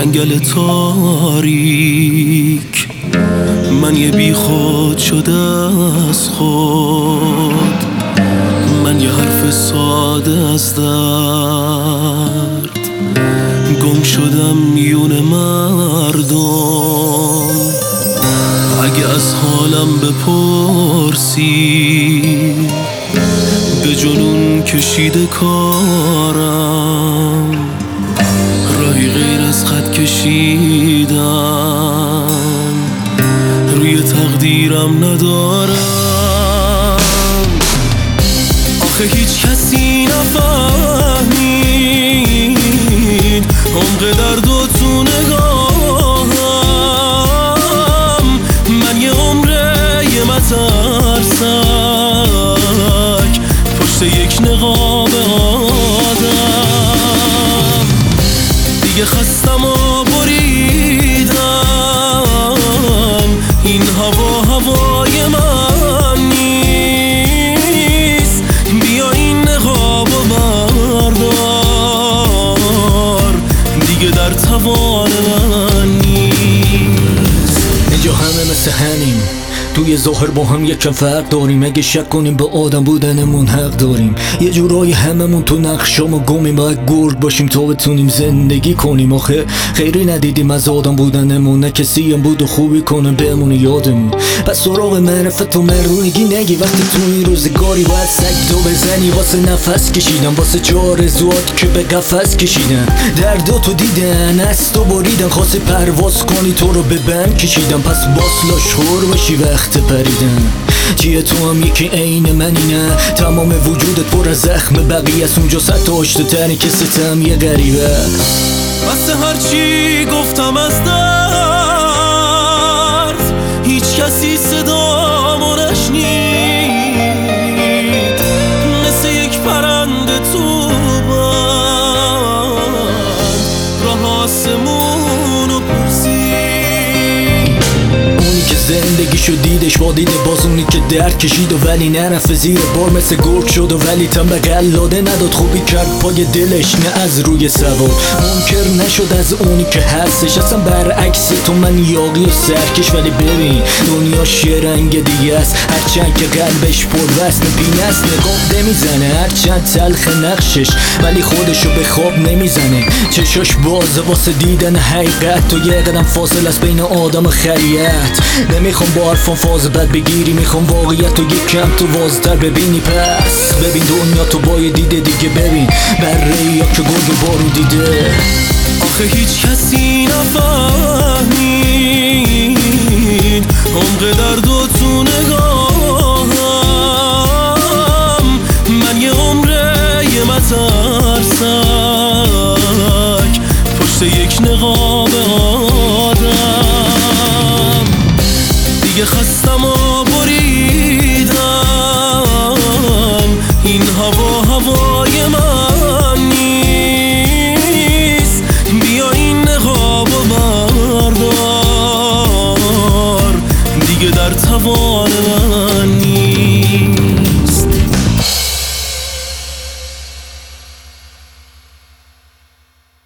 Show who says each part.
Speaker 1: جنگل تاریک، من یه بی خود شده از خود، من یه حرف ساده از درد، گم شدم میون مردم. اگه از حالم بپرسی، به جنون کشیده کارم، راهی غیر از خط کشیدن روی تقدیرم ندارم. آخه هیچ کسی نفهمید عمق درد و تو نگاهم. من یه عمره یه مترسک پشت یک نقاب آدم. دیگه خستم و بریدم، این هوا هوای من نیست. بیا این نقاب و بردار، دیگه در توان من نیست.
Speaker 2: اینجا همه مثل همیم، توی ظاهر با هم یکم فرق داریم. اگه شک کنیم به آدم بودنمون حق داریم. یه جورایی هممون تو نقشامو گمیم، باید گرد باشیم تا بتونیم زندگی کنیم. آخه خیری ندیدیم از آدم بودنمون، نه کسی هم بود و خوبی کنه بمونه یادمون. پس سراغ معرفت و مردونگی نگی، وقتی تو این روزگاری باید سگدو بزنی. واسه نفس کشیدن، واسه آرزوات که به قفس کشیدن، درداتو دیدن از تو بریدن. خواستی پرواز کنی تو رو به بند کشیدن، پس باسلا شور باشی وقت پریدن. چیه تو هم یکی عین منی؟ نه، تمام وجودت پر از زخم بقیه است. اونجا صد تا آشته تری که ستم یه غریبه است.
Speaker 1: واسه هرچی گفتم از درد، هیچ کسی صدامو نشنید. مثل یک پرنده تو بند راه آسمونو پرسید.
Speaker 2: اونی که زندگیشو دیدش با دید باز، اونی که درد کشید و ولی نرفت زیر بار، مثل گرگ شد و ولی تن به قلاده نداد. خوبی کرد پای دلش نه از روی سوار، منکر نشد از اونی که هستش. اصلا برعکس تو من یاقی و سرکش، ولی ببین دنیاش یه رنگ دیگه است. هرچند که قلبش پر وزن پینه است، نگاه نمیزنه هرچند تلخ نقشش، ولی خودشو به خواب نمیزنه. چشاش بازه واسه دیدن حقیقت، تو یه قدم فاصل از بین آدم و خریت. نمیخوام با حرفان فاز بد بگیری، میخوام واقعیت رو یک کم تو وازتر ببینی. پس ببین دنیا تو با یه دیده دیگه، ببین بره یا که گرگ و بارون دیده.
Speaker 1: آخه هیچ کسی نفهمید عمق درد و تو نگاهم. من یه عمره یه مترسک پشت یک نقاب آدم. دیگه خستم و